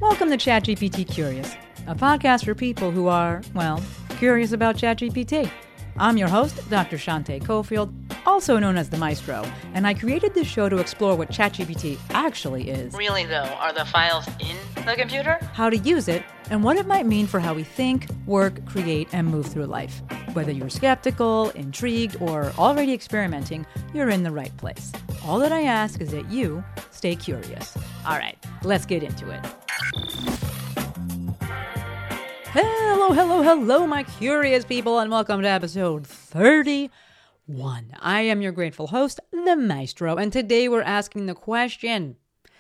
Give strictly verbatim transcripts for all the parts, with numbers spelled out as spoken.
Welcome to ChatGPT Curious, a podcast for people who are, well, curious about ChatGPT. I'm your host, Doctor Shante Cofield, also known as the Maestro, and I created this show to explore what ChatGPT actually is. Really, though, are the files in the computer? How to use it, and what it might mean for how we think, work, create, and move through life. Whether you're skeptical, intrigued, or already experimenting, you're in the right place. All that I ask is that you stay curious. All right, let's get into it. Hello, hello, hello, my curious people, and welcome to episode thirty-one. I am your grateful host, the Maestro, and today we're asking the question,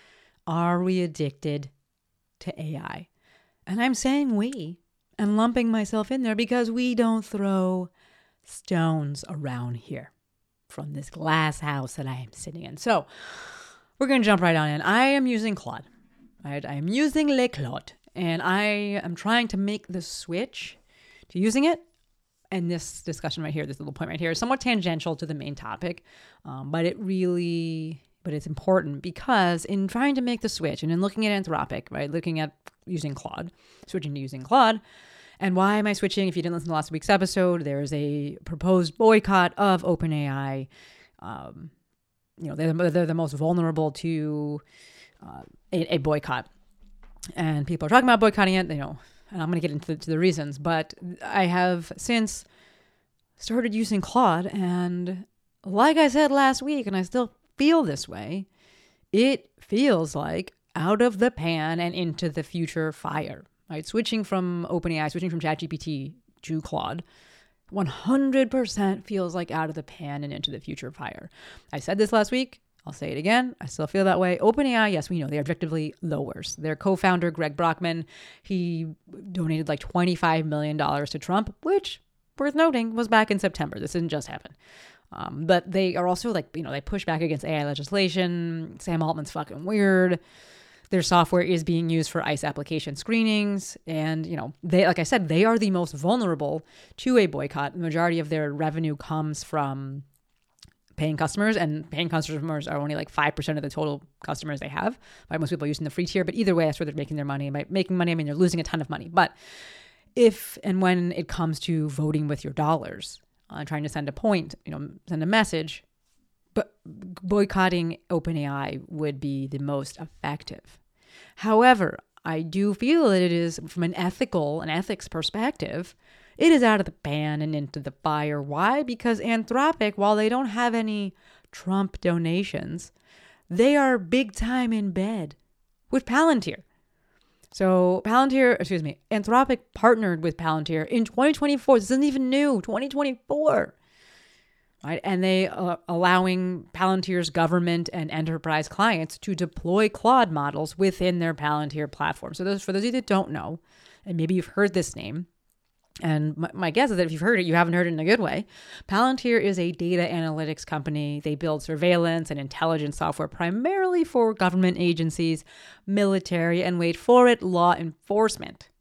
are we addicted to A I? And I'm saying we, and lumping myself in there because we don't throw stones around here from this glass house that I am sitting in. So we're going to jump right on in. I am using Claude. Right? I am using Le Claude. And I am trying to make the switch to using it. And this discussion right here, this little point right here, is somewhat tangential to the main topic. Um, but it really, but it's important because in trying to make the switch and in looking at Anthropic, right, looking at using Claude, switching to using Claude, and why am I switching? If you didn't listen to last week's episode, there is a proposed boycott of OpenAI. Um, you know, they're, they're the most vulnerable to uh, a, a boycott. And people are talking about boycotting it, you know, and I'm going to get into the, to the reasons. But I have since started using Claude, and like I said last week, and I still feel this way, it feels like out of the pan and into the future fire, right? Switching from OpenAI, switching from ChatGPT to Claude, one hundred percent feels like out of the pan and into the future fire. I said this last week. I'll say it again. I still feel that way. OpenAI, yes, we know they're objectively the worst. Their co-founder, Greg Brockman, he donated like twenty-five million dollars to Trump, which, worth noting, was back in September. This didn't just happen. Um, but they are also like, you know, they push back against A I legislation. Sam Altman's fucking weird. Their software is being used for ICE application screenings. And, you know, they, like I said, they are the most vulnerable to a boycott. The majority of their revenue comes from paying customers, and paying customers are only like five percent of the total customers they have. Right? Most people are using the free tier, but either way, that's where they're making their money. And by making money, I mean, they're losing a ton of money. But if and when it comes to voting with your dollars, uh, trying to send a point, you know, send a message, but boycotting OpenAI would be the most effective. However, I do feel that it is, from an ethical and ethics perspective, it is out of the pan and into the fire. Why? Because Anthropic, while they don't have any Trump donations, they are big time in bed with Palantir. So Palantir, excuse me, Anthropic partnered with Palantir in twenty twenty-four. This isn't even new, twenty twenty-four. Right? And they are allowing Palantir's government and enterprise clients to deploy Claude models within their Palantir platform. So those, for those of you that don't know, and maybe you've heard this name, and my, my guess is that if you've heard it, you haven't heard it in a good way. Palantir is a data analytics company. They build surveillance and intelligence software primarily for government agencies, military, and wait for it, law enforcement.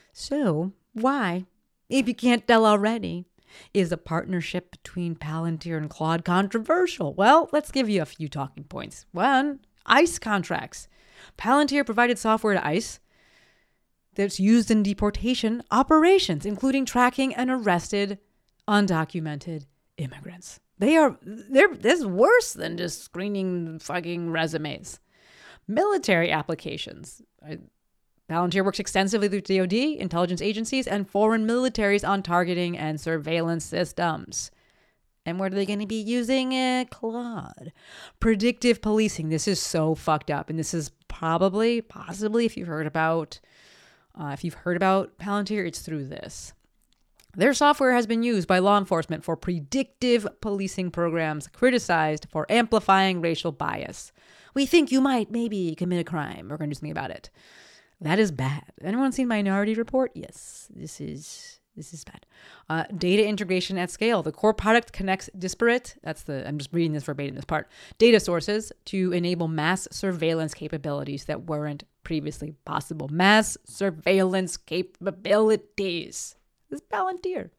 So why, if you can't tell already, is a partnership between Palantir and Claude controversial? Well, let's give you a few talking points. One, ICE contracts. Palantir provided software to ICE that's used in deportation operations, including tracking and arrested undocumented immigrants. They are, they're, this is worse than just screening fucking resumes. Military applications. Palantir works extensively with D O D, intelligence agencies, and foreign militaries on targeting and surveillance systems. And what are they going to be using? Uh, Claude. Predictive policing. This is so fucked up. And this is probably, possibly, if you've heard about Uh, if you've heard about Palantir, it's through this. Their software has been used by law enforcement for predictive policing programs criticized for amplifying racial bias. We think you might maybe commit a crime. We're going to do something about it. That is bad. Anyone seen Minority Report? Yes, this is this is bad. Uh, data integration at scale. The core product connects disparate, that's the, I'm just reading this verbatim, this part, data sources to enable mass surveillance capabilities that weren't previously possible. Mass surveillance capabilities. This is Palantir.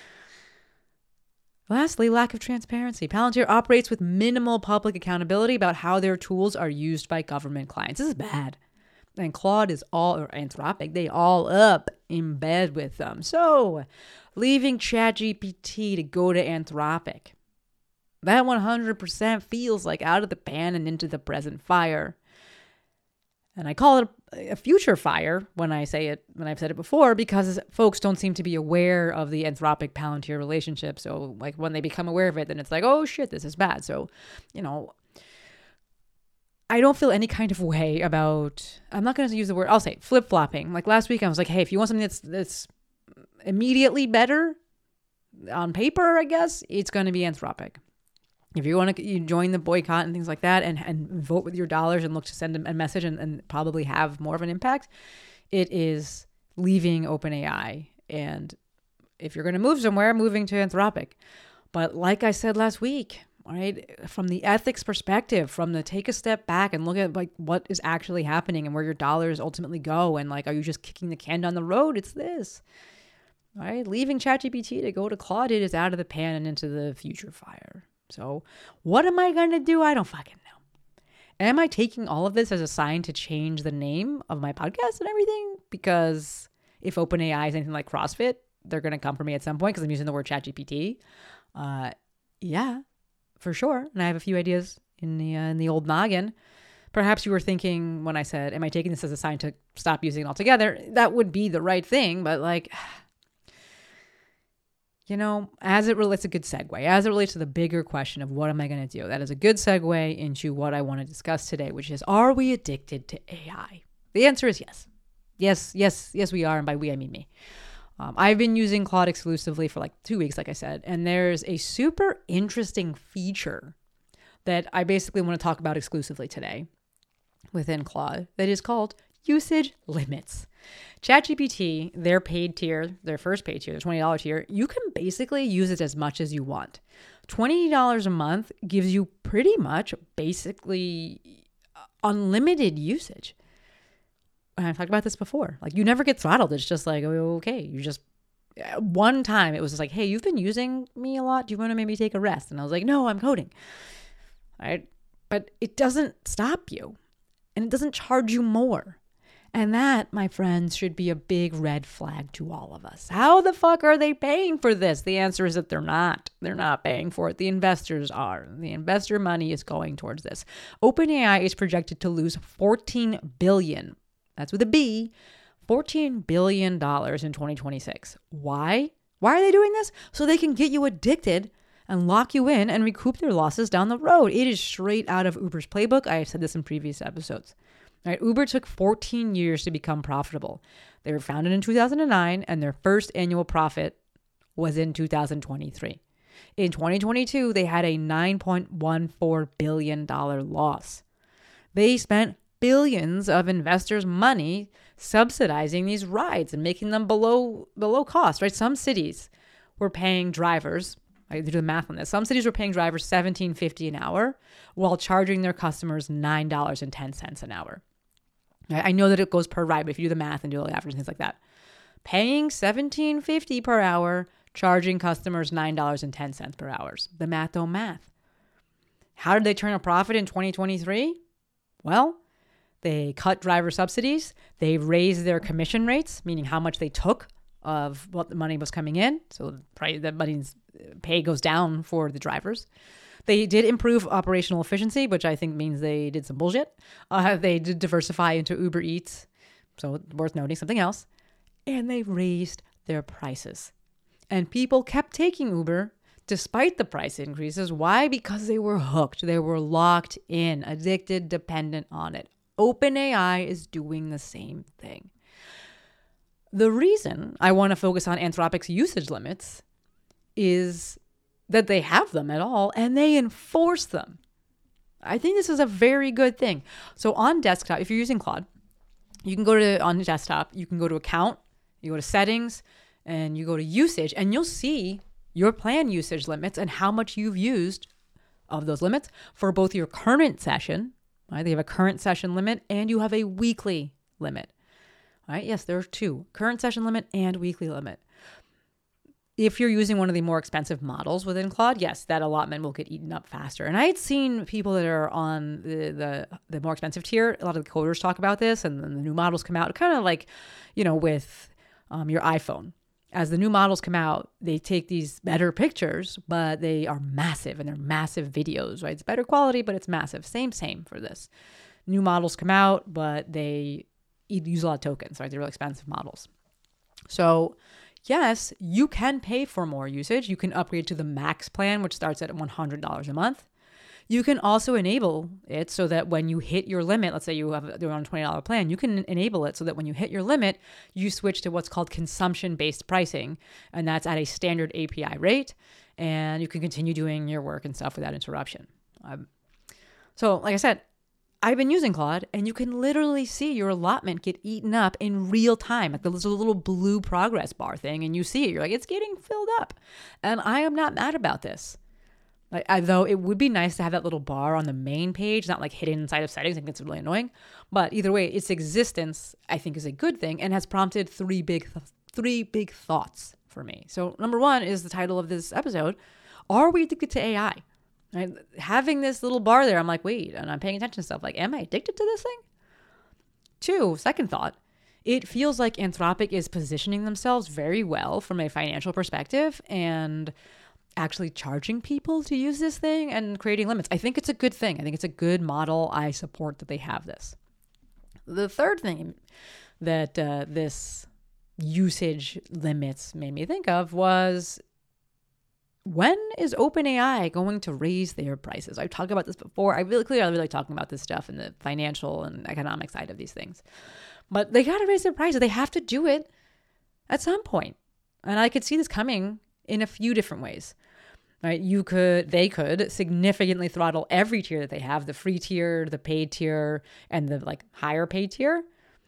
Lastly, lack of transparency. Palantir operates with minimal public accountability about how their tools are used by government clients. This is bad. And Claude is all, or Anthropic, they all up in bed with them. So leaving ChatGPT to go to Anthropic, that one hundred percent feels like out of the pan and into the present fire. And I call it a future fire when I say it, when I've said it before, because folks don't seem to be aware of the Anthropic Palantir relationship. So like when they become aware of it, then it's like, oh shit, this is bad. So, you know, I don't feel any kind of way about, I'm not going to use the word, I'll say flip-flopping. Like last week I was like, hey, if you want something that's, that's immediately better on paper, I guess, it's going to be Anthropic. If you want to you join the boycott and things like that and, and vote with your dollars and look to send a message and, and probably have more of an impact, it is leaving OpenAI. And if you're going to move somewhere, moving to Anthropic. But like I said last week, right, from the ethics perspective, from the take a step back and look at like what is actually happening and where your dollars ultimately go. And like, are you just kicking the can down the road? It's this, right? Leaving ChatGPT to go to Claude, it is out of the pan and into the future fire. So what am I going to do? I don't fucking know. Am I taking all of this as a sign to change the name of my podcast and everything? Because if OpenAI is anything like CrossFit, they're going to come for me at some point because I'm using the word ChatGPT. Uh, yeah, for sure. And I have a few ideas in the, uh, in the old noggin. Perhaps you were thinking when I said, am I taking this as a sign to stop using it altogether? That would be the right thing. But like, you know, as it relates, a good segue, as it relates to the bigger question of what am I going to do? That is a good segue into what I want to discuss today, which is, are we addicted to A I? The answer is yes. Yes, yes, yes, we are. And by we, I mean me. Um, I've been using Claude exclusively for like two weeks, like I said, and there's a super interesting feature that I basically want to talk about exclusively today within Claude that is called usage limits. ChatGPT, their paid tier, their first paid tier, the twenty dollars tier, you can basically use it as much as you want. twenty dollars a month gives you pretty much basically unlimited usage. And I've talked about this before. Like you never get throttled. It's just like, oh, okay, you just, one time it was just like, hey, you've been using me a lot. Do you want to maybe take a rest? And I was like, no, I'm coding. All right. But it doesn't stop you and it doesn't charge you more. And that, my friends, should be a big red flag to all of us. How the fuck are they paying for this? The answer is that they're not. They're not paying for it. The investors are. The investor money is going towards this. OpenAI is projected to lose fourteen billion dollars. That's with a B. fourteen billion dollars in twenty twenty-six. Why? Why are they doing this? So they can get you addicted and lock you in and recoup their losses down the road. It is straight out of Uber's playbook. I have said this in previous episodes. Right, Uber took fourteen years to become profitable. They were founded in two thousand nine, and their first annual profit was in two thousand twenty-three. In twenty twenty-two, they had a nine point one four billion dollars loss. They spent billions of investors' money subsidizing these rides and making them below below cost. Right, some cities were paying drivers. I do the math on this. Some cities were paying drivers seventeen fifty an hour while charging their customers nine dollars and ten cents an hour. I know that it goes per ride, but if you do the math and do all the averages and things like that, paying seventeen fifty per hour, charging customers nine dollars and ten cents per hour. The math don't math. How did they turn a profit in twenty twenty-three? Well, they cut driver subsidies. They raised their commission rates, meaning how much they took of what the money was coming in. So the money's pay goes down for the drivers. They did improve operational efficiency, which I think means they did some bullshit. Uh, they did diversify into Uber Eats, so worth noting something else. And they raised their prices. And people kept taking Uber despite the price increases. Why? Because they were hooked. They were locked in, addicted, dependent on it. OpenAI is doing the same thing. The reason I want to focus on Anthropic's usage limits is that they have them at all and they enforce them. I think this is a very good thing. So on desktop, if you're using Claude, you can go to, on the desktop, you can go to account, you go to settings, and you go to usage, and you'll see your plan usage limits and how much you've used of those limits for both your current session, right? They have a current session limit and you have a weekly limit, right? Yes, there are two, current session limit and weekly limit. if you're using one of the more expensive models within Claude, yes, that allotment will get eaten up faster. And I had seen people that are on the the, the more expensive tier, a lot of the coders talk about this, and then the new models come out, kind of like, you know, with um, your iPhone. As the new models come out, they take these better pictures, but they are massive, and they're massive videos, right? It's better quality, but it's massive. Same, same for this. New models come out, but they use a lot of tokens, right? They're really expensive models. So yes, you can pay for more usage. You can upgrade to the max plan, which starts at one hundred dollars a month. You can also enable it so that when you hit your limit, let's say you have you're on a twenty dollars plan, you can enable it so that when you hit your limit, you switch to what's called consumption-based pricing. And that's at a standard A P I rate. And you can continue doing your work and stuff without interruption. Um, so like I said, I've been using Claude, and you can literally see your allotment get eaten up in real time. Like there's a little blue progress bar thing, and you see it. You're like, it's getting filled up. And I am not mad about this. Like, I, though it would be nice to have that little bar on the main page, not like hidden inside of settings. I think it's really annoying. But either way, its existence, I think, is a good thing and has prompted three big, th- three big thoughts for me. So number one is the title of this episode. Are we addicted to A I? Right? Having this little bar there, I'm like, wait, and I'm paying attention to stuff. Like, am I addicted to this thing? Two, second thought, it feels like Anthropic is positioning themselves very well from a financial perspective and actually charging people to use this thing and creating limits. I think it's a good thing. I think it's a good model. I support that they have this. The third thing that uh, this usage limits made me think of was, when is OpenAI going to raise their prices? I've talked about this before. I really clearly really talking about this stuff in the financial and economic side of these things. But they got to raise their prices. They have to do it at some point. And I could see this coming in a few different ways. Right? You could, they could significantly throttle every tier that they have, the free tier, the paid tier, and the like higher paid tier.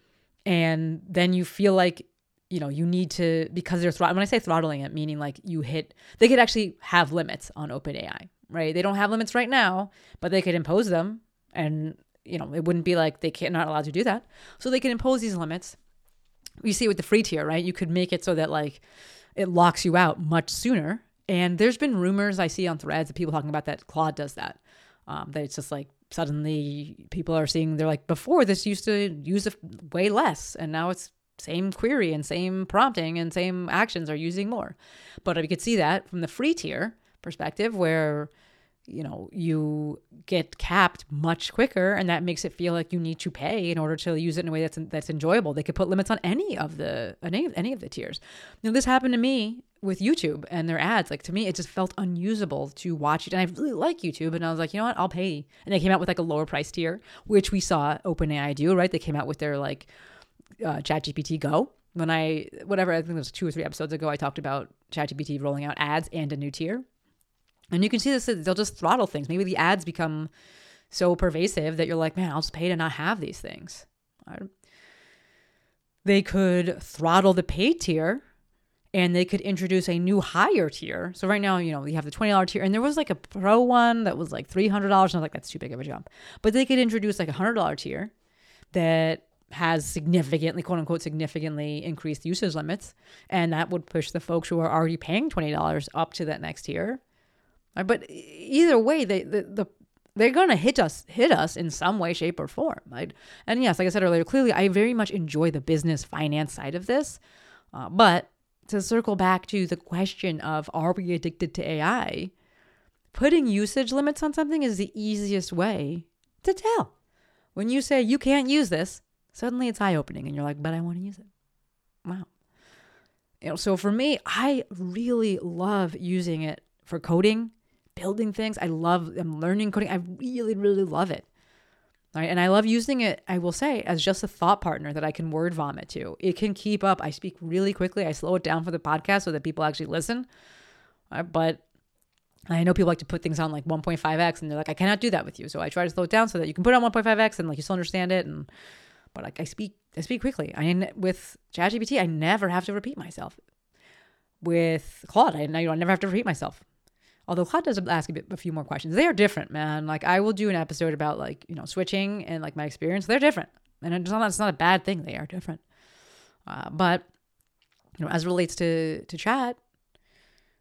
And then you feel like, you know, you need to, because they're throttling, when I say throttling it, meaning like you hit, they could actually have limits on OpenAI, right? They don't have limits right now, but they could impose them. And, you know, it wouldn't be like they can't, not allowed to do that. So they can impose these limits. You see it with the free tier, right? You could make it so that like it locks you out much sooner. And there's been rumors I see on threads of people talking about that Claude does that. Um, that it's just like suddenly people are seeing, they're like, before this used to use a, way less, and now it's same query and same prompting and same actions are using more. But you could see that from the free tier perspective, where, you know, you get capped much quicker, and that makes it feel like you need to pay in order to use it in a way that's that's enjoyable. They could put limits on any of the any, any of the tiers. You know, this happened to me with YouTube and their ads. Like, to me, it just felt unusable to watch it. And I really like YouTube, and I was like, you know what, I'll pay. And they came out with like a lower price tier, which we saw OpenAI do, right? They came out with their like uh, ChatGPT Go. When I, whatever, I think it was two or three episodes ago, I talked about ChatGPT rolling out ads and a new tier. And you can see this, they'll just throttle things. Maybe the ads become so pervasive that you're like, man, I'll just pay to not have these things. They could throttle the paid tier, and they could introduce a new higher tier. So right now, you know, you have the twenty dollars tier, and there was like a pro one that was like three hundred dollars. And I was like, that's too big of a jump. But they could introduce like a one hundred dollars tier that has significantly, quote unquote, significantly increased usage limits. And that would push the folks who are already paying twenty dollars up to that next tier. But either way, they the, the they're gonna hit us hit us in some way, shape, or form. Right? And yes, like I said earlier, clearly I very much enjoy the business finance side of this. Uh, but to circle back to the question of, are we addicted to A I? Putting usage limits on something is the easiest way to tell. When you say you can't use this, suddenly it's eye-opening, and you're like, but I want to use it. Wow. You know, so for me, I really love using it for coding, building things. I love, I'm learning coding. I really, really love it. Right? And I love using it, I will say, as just a thought partner that I can word vomit to. It can keep up. I speak really quickly. I slow it down for the podcast so that people actually listen. Right? But I know people like to put things on like one point five x, and they're like, I cannot do that with you. So I try to slow it down so that you can put it on one point five x and like you still understand it. And but like I speak, I speak quickly. I with ChatGPT, I never have to repeat myself. With Claude, I, I never have to repeat myself. Although Claude does ask a, bit, a few more questions. They are different, man. Like, I will do an episode about, like, you know, switching and, like, my experience. They're different. And it's not, it's not a bad thing. They are different. Uh, but, you know, as it relates to, to chat,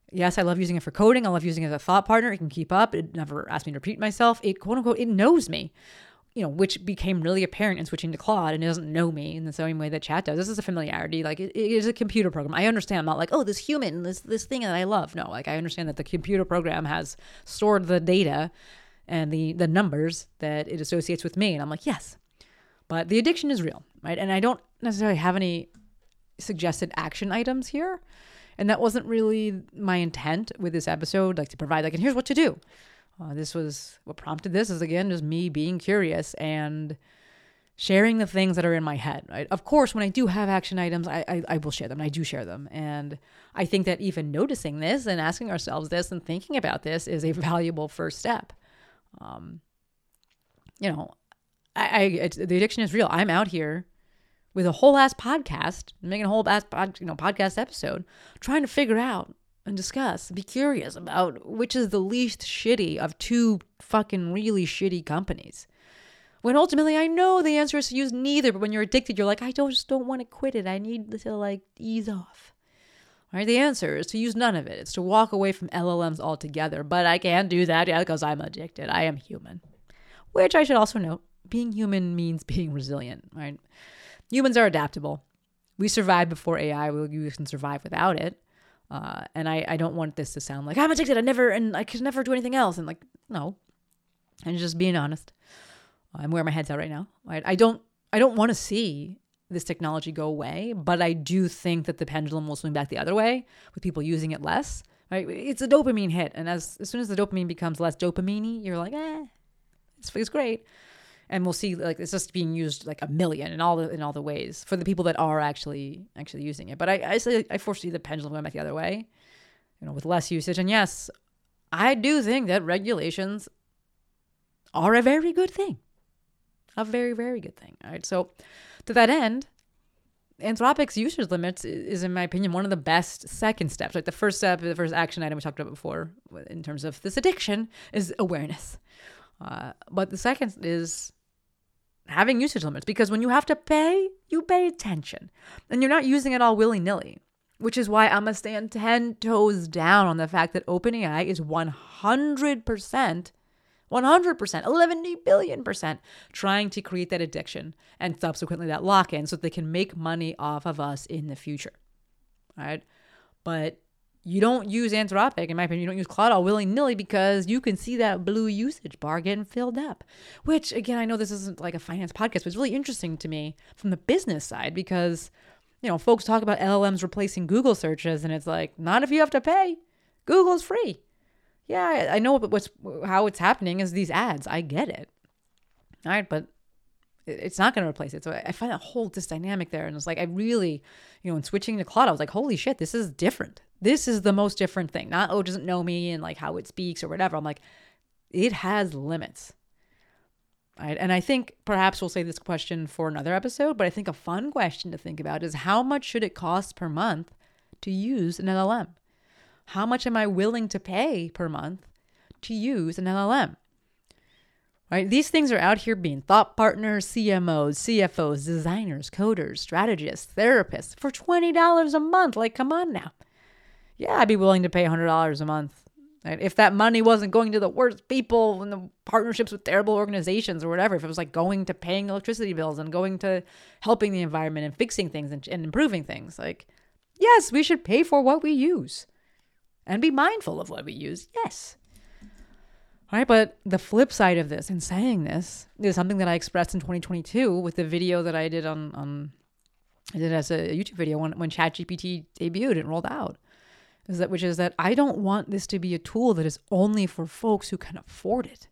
Yes, I love using it for coding. I love using it as a thought partner. It can keep up. It never asks me to repeat myself. It, quote unquote, it knows me, you know, which became really apparent in switching to Claude, and it doesn't know me in the same way that chat does. This is a familiarity. Like, it, it is a computer program. I understand. I'm not like, oh, this human, this this thing that I love. No, like, I understand that the computer program has stored the data and the the numbers that it associates with me. And I'm like, yes. But the addiction is real, right? And I don't necessarily have any suggested action items here. And that wasn't really my intent with this episode, like to provide, like, and here's what to do. Uh, this was, what prompted this is, again, just me being curious and sharing the things that are in my head, right? Of course, when I do have action items, I, I, I will share them. And I do share them. And I think that even noticing this and asking ourselves this and thinking about this is a valuable first step. Um, you know, I, I it's, the addiction is real. I'm out here with a whole ass podcast, making a whole ass pod, you know, podcast episode, trying to figure out and discuss, be curious about which is the least shitty of two fucking really shitty companies. When ultimately I know the answer is to use neither, but when you're addicted, you're like, I don't just don't want to quit it. I need to like ease off. All right, the answer is to use none of it. It's to walk away from L L Ms altogether. But I can't do that yeah, because I'm addicted. I am human. Which I should also note, being human means being resilient, right? Humans are adaptable. We survived before A I. We can survive without it. Uh, and I, I don't want this to sound like I'm addicted. I never, and I could never do anything else. And like, no, and just being honest. I'm where my head's at right now. Right? I don't, I don't want to see this technology go away, but I do think that the pendulum will swing back the other way with people using it less. Right? It's a dopamine hit. And as, as soon as the dopamine becomes less dopamine-y, you're like, eh, it's, it's great. And we'll see, like, it's just being used like a million in all the in all the ways for the people that are actually actually using it. But I I, say, I foresee the pendulum going back the other way, you know, with less usage. And yes, I do think that regulations are a very good thing, a very very good thing. All right, so to that end, Anthropic's usage limits is, in my opinion, one of the best second steps. Like the first step, the first action item we talked about before, in terms of this addiction, is awareness. Uh, but the second is having usage limits, because when you have to pay, you pay attention, and you're not using it all willy-nilly, which is why I'm going to stand ten toes down on the fact that OpenAI is one hundred percent, one hundred percent, eleven billion percent trying to create that addiction and subsequently that lock-in so that they can make money off of us in the future. All right. But you don't use Anthropic, in my opinion, you don't use Claude all willy-nilly because you can see that blue usage bar getting filled up. Which, again, I know this isn't like a finance podcast, but it's really interesting to me from the business side because, you know, folks talk about L L Ms replacing Google searches, and it's like, not if you have to pay. Google's free. Yeah, I know what's how it's happening is these ads. I get it. All right, but it's not going to replace it. So I find that whole this dynamic there. And it's like, I really, you know, in switching to Claude, I was like, holy shit, this is different. This is the most different thing. Not, oh, it doesn't know me and like how it speaks or whatever. I'm like, it has limits. Right? And I think perhaps we'll save this question for another episode, but I think a fun question to think about is how much should it cost per month to use an L L M? How much am I willing to pay per month to use an L L M? Right? These things are out here being thought partners, C M Os, C F Os, designers, coders, strategists, therapists for twenty dollars a month. Like, come on now. Yeah, I'd be willing to pay one hundred dollars a month. Right? If that money wasn't going to the worst people and the partnerships with terrible organizations or whatever, if it was like going to paying electricity bills and going to helping the environment and fixing things and, and improving things, like, yes, we should pay for what we use and be mindful of what we use. Yes. All right, but the flip side of this and saying this is something that I expressed in twenty twenty-two with the video that I did on, on I did as a YouTube video when, when ChatGPT debuted and rolled out. Is that which is that I don't want this to be a tool that is only for folks who can afford it.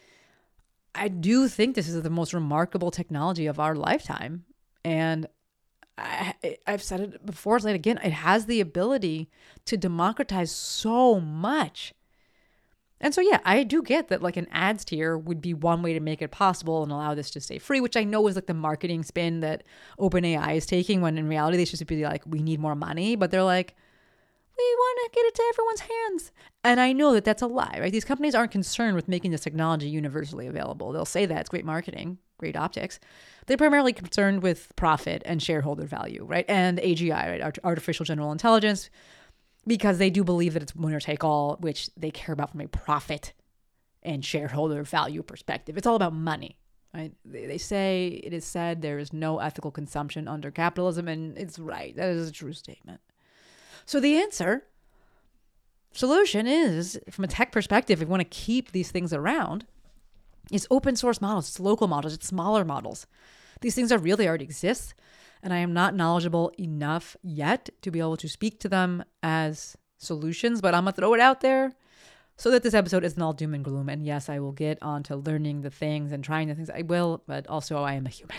I do think this is the most remarkable technology of our lifetime. And I, I've said it before, it's like, again, it has the ability to democratize so much. And so, yeah, I do get that like an ads tier would be one way to make it possible and allow this to stay free, which I know is like the marketing spin that OpenAI is taking when in reality they should be like, we need more money. But they're like, we want to get it to everyone's hands. And I know that that's a lie, right? These companies aren't concerned with making this technology universally available. They'll say that it's great marketing, great optics. They're primarily concerned with profit and shareholder value, right? And A G I, right? Artificial general intelligence. because they do believe that it's winner take all, which they care about from a profit and shareholder value perspective. It's all about money, right? They, they say, it is said, there is no ethical consumption under capitalism, and it's right. That is a true statement. So the answer, solution is, from a tech perspective, if you want to keep these things around, is open source models, it's local models, it's smaller models. These things are real, they already exist, and I am not knowledgeable enough yet to be able to speak to them as solutions, but I'm going to throw it out there so that this episode isn't all doom and gloom. And yes, I will get on to learning the things and trying the things. I will, but also I am a human.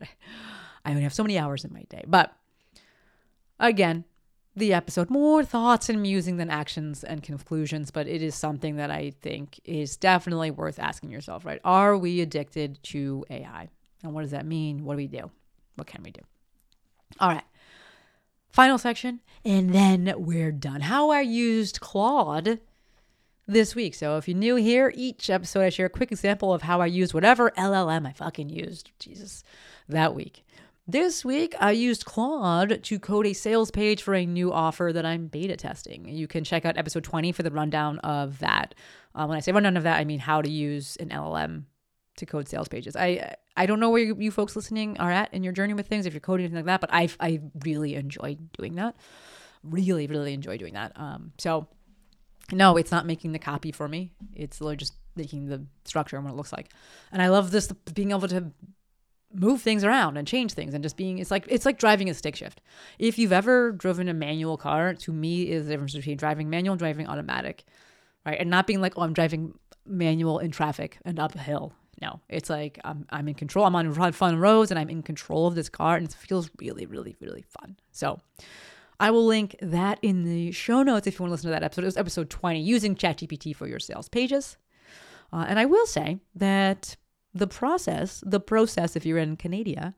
I only have so many hours in my day. But again, the episode, more thoughts and musing than actions and conclusions, but it is something that I think is definitely worth asking yourself, right? Are we addicted to A I? And what does that mean? What do we do? What can we do? All right. Final section, and then we're done. How I used Claude this week. So if you're new here, each episode I share a quick example of how I used whatever L L M I fucking used, Jesus, that week. This week, I used Claude to code a sales page for a new offer that I'm beta testing. You can check out episode twenty for the rundown of that. Uh, when I say rundown of that, I mean how to use an L L M to code sales pages. I I don't know where you, you folks listening are at in your journey with things, if you're coding anything like that, but I I really enjoy doing that. Really, really enjoy doing that. Um, so no, it's not making the copy for me. It's literally just making the structure and what it looks like. And I love this, being able to move things around and change things and just being, it's like, it's like driving a stick shift. If you've ever driven a manual car, to me is the difference between driving manual and driving automatic, right? And not being like, oh, I'm driving manual in traffic and up a hill. No, it's like, I'm, I'm in control. I'm on fun roads and I'm in control of this car, and it feels really, really, really fun. So I will link that in the show notes if you want to listen to that episode. It was episode twenty, using ChatGPT for your sales pages. Uh, and I will say that the process, the process, if you're in Canada,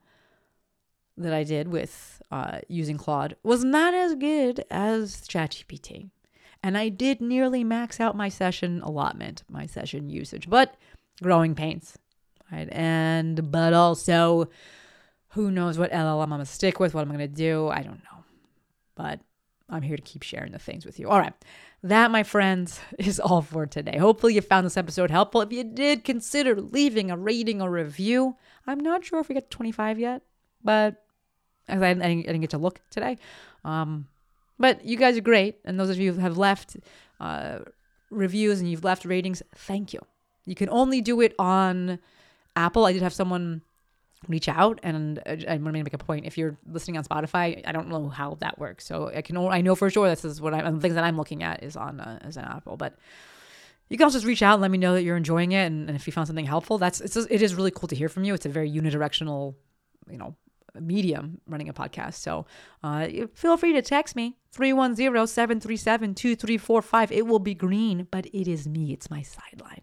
that I did with uh, using Claude was not as good as ChatGPT. And I did nearly max out my session allotment, my session usage, but growing pains, right? And, but also, who knows what L L M I'm going to stick with, what I'm going to do. I don't know. But I'm here to keep sharing the things with you. All right. That, my friends, is all for today. Hopefully you found this episode helpful. If you did, consider leaving a rating or review. I'm not sure if we get to twenty-five yet, but I didn't, I didn't get to look today. Um, but you guys are great. And those of you who have left uh, reviews and you've left ratings, thank you. You can only do it on Apple. I did have someone reach out, and I'm going to make a point. If you're listening on Spotify, I don't know how that works. So I can, I know for sure this is what I'm, the things that I'm looking at is on uh, is an Apple. But you can also just reach out and let me know that you're enjoying it, and, and if you found something helpful, that's it's just, it is really cool to hear from you. It's a very unidirectional, you know, medium running a podcast. So uh, feel free to text me three one zero, seven three seven, two three four five. It will be green, but it is me. It's my sideline.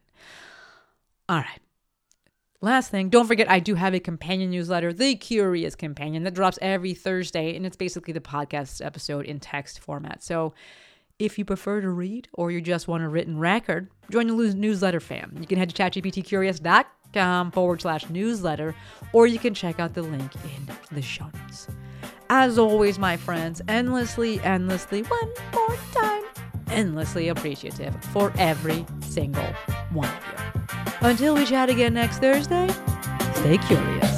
All right. Last thing, don't forget, I do have a companion newsletter, The Curious Companion, that drops every Thursday, and it's basically the podcast episode in text format. So if you prefer to read, or you just want a written record, join the newsletter fam. You can head to chatgptcurious.com forward slash newsletter, or you can check out the link in the show notes. As always, my friends, endlessly, endlessly, one more time, endlessly appreciative for every single one of you. Until we chat again next Thursday, stay curious.